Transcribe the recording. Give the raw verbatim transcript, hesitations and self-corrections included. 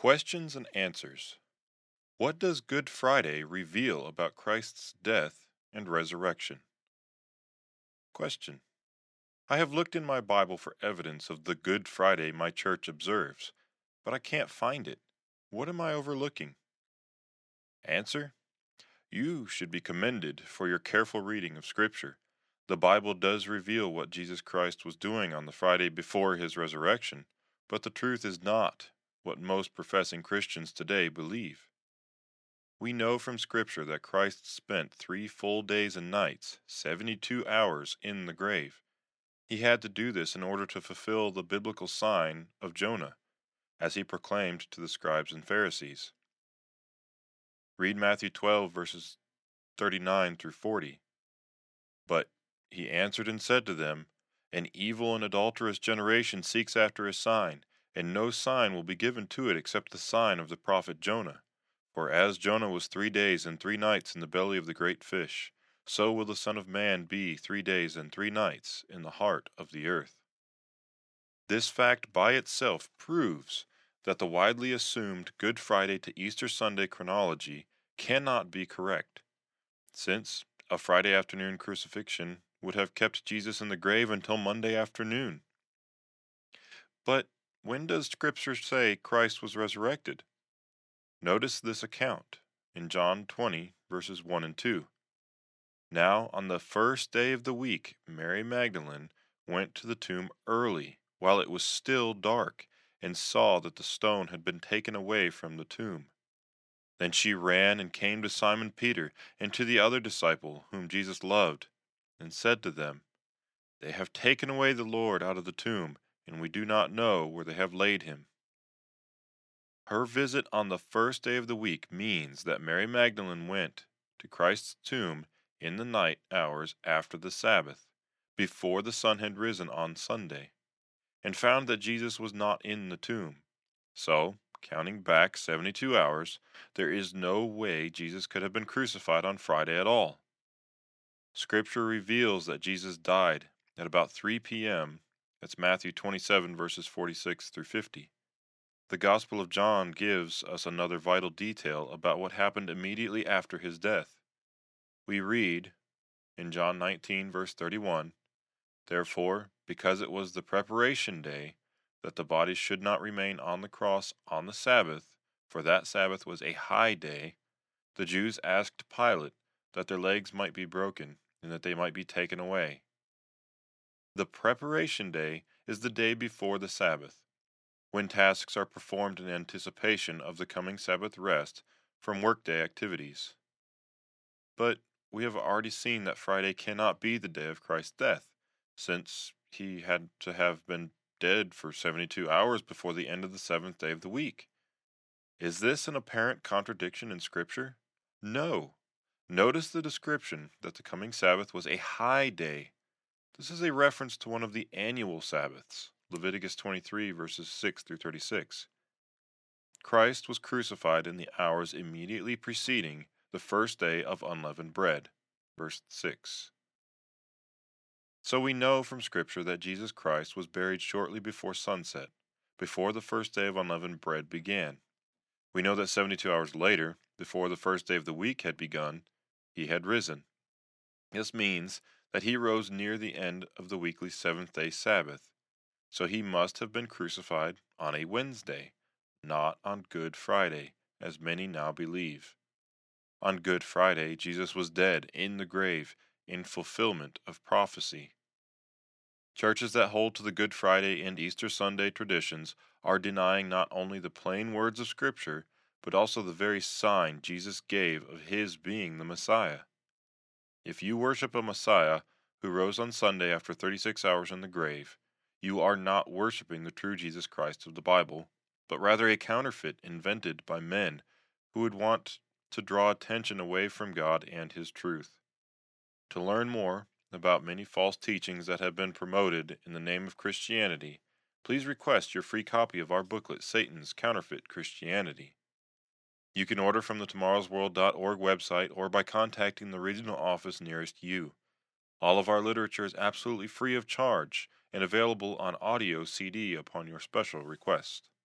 Questions and answers. What does Good Friday reveal about Christ's death and resurrection? Question. I have looked in my Bible for evidence of the Good Friday my church observes, but I can't find it. What am I overlooking? Answer. You should be commended for your careful reading of Scripture. The Bible does reveal what Jesus Christ was doing on the Friday before his resurrection, but the truth is not what most professing Christians today believe. We know from Scripture that Christ spent three full days and nights, seventy-two hours, in the grave. He had to do this in order to fulfill the biblical sign of Jonah, as he proclaimed to the scribes and Pharisees. Read Matthew twelve, verses thirty-nine through forty. But he answered and said to them, An evil and adulterous generation seeks after a sign, and no sign will be given to it except the sign of the prophet Jonah. For as Jonah was three days and three nights in the belly of the great fish, so will the Son of Man be three days and three nights in the heart of the earth. This fact by itself proves that the widely assumed Good Friday to Easter Sunday chronology cannot be correct, since a Friday afternoon crucifixion would have kept Jesus in the grave until Monday afternoon. But when does Scripture say Christ was resurrected? Notice this account in John twenty, verses one and two. Now, on the first day of the week, Mary Magdalene went to the tomb early, while it was still dark, and saw that the stone had been taken away from the tomb. Then she ran and came to Simon Peter and to the other disciple whom Jesus loved, and said to them, They have taken away the Lord out of the tomb, and we do not know where they have laid him. Her visit on the first day of the week means that Mary Magdalene went to Christ's tomb in the night hours after the Sabbath, before the sun had risen on Sunday, and found that Jesus was not in the tomb. So, counting back seventy-two hours, there is no way Jesus could have been crucified on Friday at all. Scripture reveals that Jesus died at about three p.m. That's Matthew twenty-seven, verses forty-six through fifty. The Gospel of John gives us another vital detail about what happened immediately after his death. We read in John nineteen, verse thirty-one, Therefore, because it was the preparation day, that the body should not remain on the cross on the Sabbath, for that Sabbath was a high day, the Jews asked Pilate that their legs might be broken and that they might be taken away. The preparation day is the day before the Sabbath, when tasks are performed in anticipation of the coming Sabbath rest from workday activities. But we have already seen that Friday cannot be the day of Christ's death, since he had to have been dead for seventy-two hours before the end of the seventh day of the week. Is this an apparent contradiction in Scripture? No. Notice the description that the coming Sabbath was a high day. This is a reference to one of the annual Sabbaths, Leviticus twenty-three, verses six through thirty-six. Christ was crucified in the hours immediately preceding the first day of unleavened bread, verse six. So we know from Scripture that Jesus Christ was buried shortly before sunset, before the first day of unleavened bread began. We know that seventy-two hours later, before the first day of the week had begun, he had risen. This means that he rose near the end of the weekly seventh-day Sabbath, so he must have been crucified on a Wednesday, not on Good Friday, as many now believe. On Good Friday, Jesus was dead in the grave in fulfillment of prophecy. Churches that hold to the Good Friday and Easter Sunday traditions are denying not only the plain words of Scripture, but also the very sign Jesus gave of his being the Messiah. If you worship a Messiah who rose on Sunday after thirty-six hours in the grave, you are not worshiping the true Jesus Christ of the Bible, but rather a counterfeit invented by men who would want to draw attention away from God and his truth. To learn more about many false teachings that have been promoted in the name of Christianity, please request your free copy of our booklet, Satan's Counterfeit Christianity. You can order from the tomorrows world dot org website or by contacting the regional office nearest you. All of our literature is absolutely free of charge and available on audio C D upon your special request.